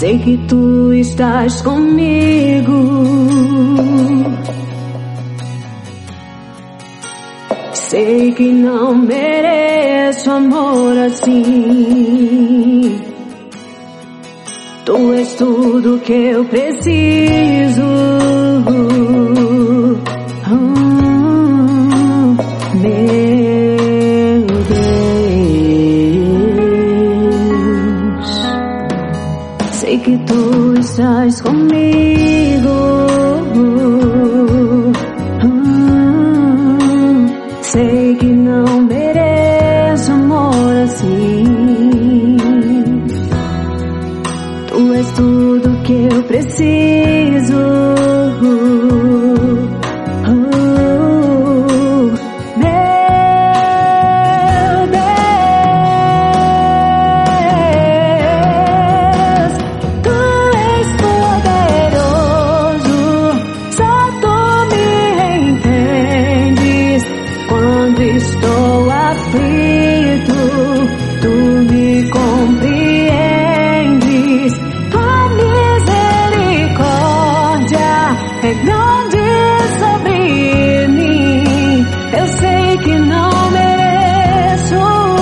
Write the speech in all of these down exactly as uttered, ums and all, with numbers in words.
Sei que tu estás comigo. Sei que não mereço amor assim. Tu és tudo que eu preciso. Oh, meu Deus, sei que tu estás comigo. Oh, sei que não mereço amor assim. Tu és tudo que eu preciso. Oh, meu Deus, tu és poderoso, só tu me entendes. Quando estou aflito, tu me compreendes. É grande sobre mim. Eu sei que não mereço.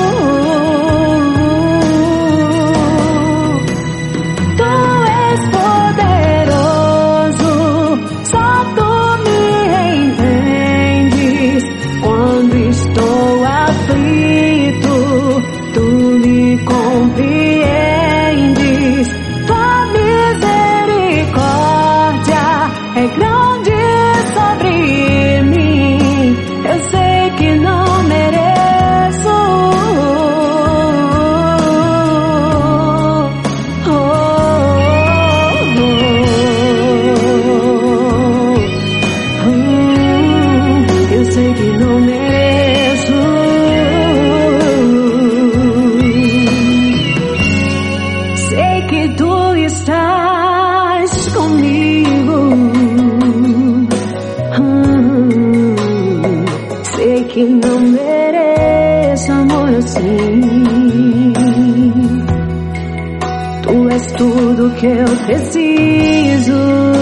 Tu és poderoso, só tu me entendes. Quando estou aflito, tu me compreendes. Tua misericórdia é grande sobre mim. Eu sei que não mereço. Oh, oh, oh, oh. Eu sei que não mereço. Sei que tu estás comigo. Sei que não mereço amor assim. Tu és tudo que eu preciso.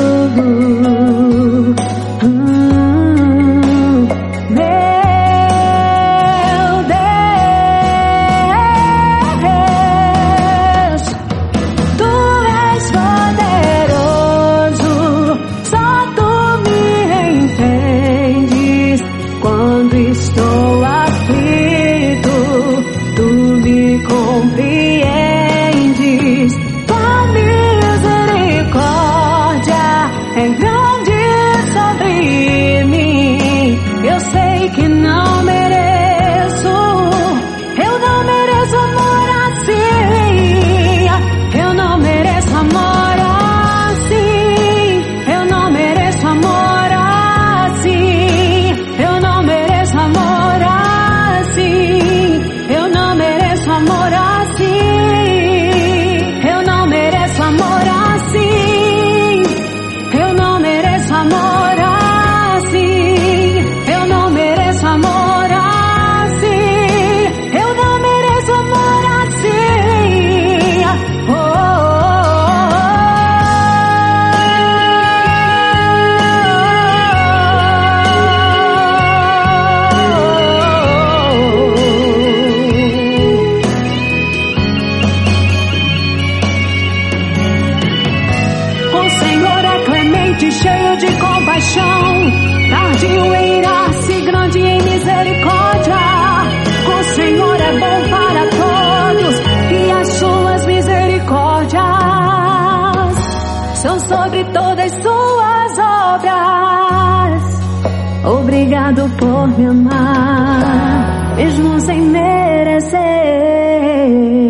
Meu Deus, tu és poderoso, só tu me entendes. Quando estou aflito, tu me compreendes. Tua misericórdia é grande sobre mim. Eu sei que não mereço. Eu não mereço amor assim. Eu não mereço amor assim. Eu não mereço amor assim. Eu não mereço amor assim. Eu não mereço amor assim. Eu não mereço amor assim. Eu não mereço amor assim. Eu não mereço amor assim. Eu não mereço amor assim. Oh, oh, oh. O Senhor é clemente, cheio de compaixão, tardio em irar-se, grande em misericórdia. O Senhor é bom para todos e as suas misericórdias são sobre todas suas obras. Obrigado por me amar, mesmo sem merecer.